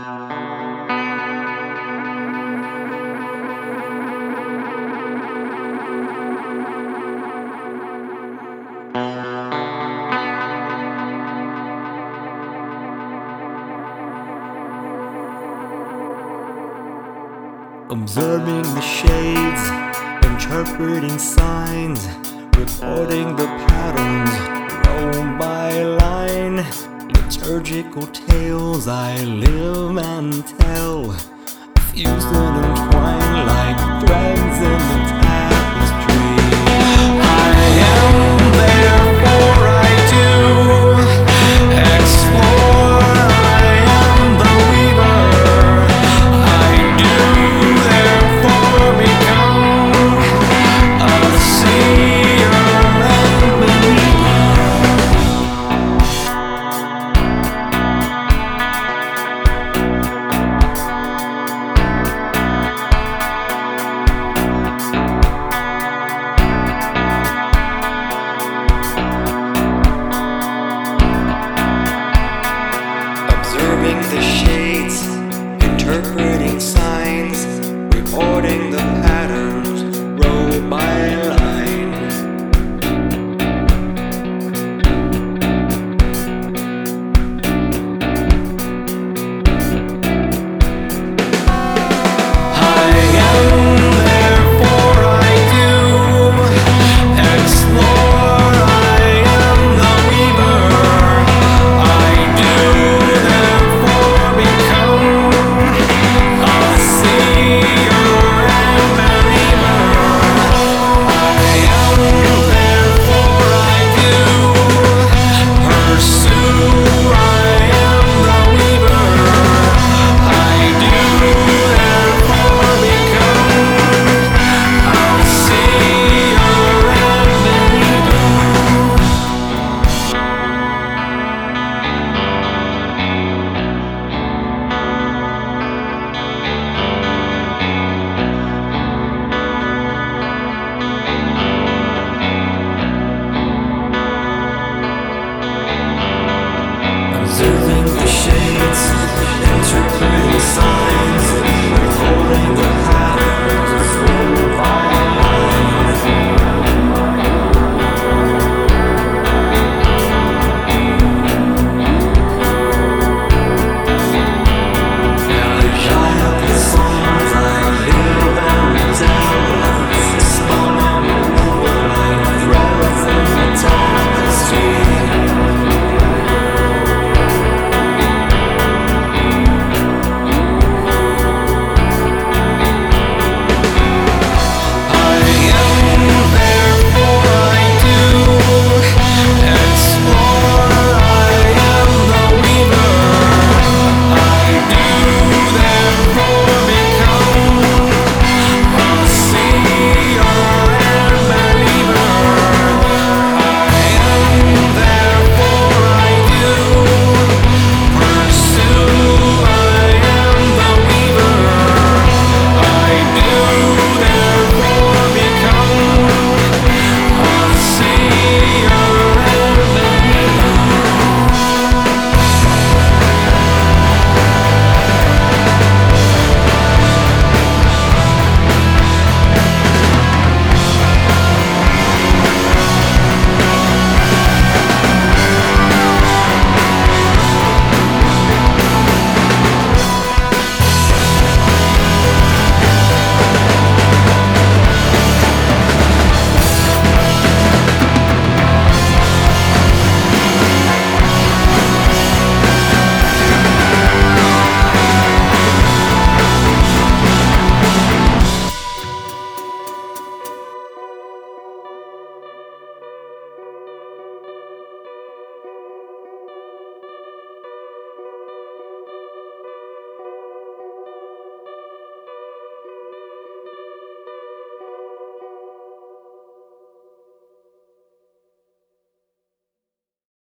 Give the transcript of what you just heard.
Observing the shades, interpreting signs, reporting the patterns, row by line. Liturgical tales I live and tell, fused and entwined like threads in the tapestry. I am, therefore I do explore. I am the weaver. I do therefore become a seer and believer. Observing the shades, interpreting signs, reporting the patterns, row by line. I am, therefore I do explore. I am the weaver. I do therefore become a seer and believer. I am, therefore I do pursue. I am the weaver. I do therefore become a seer and believer. Observing the shades, interpreting signs.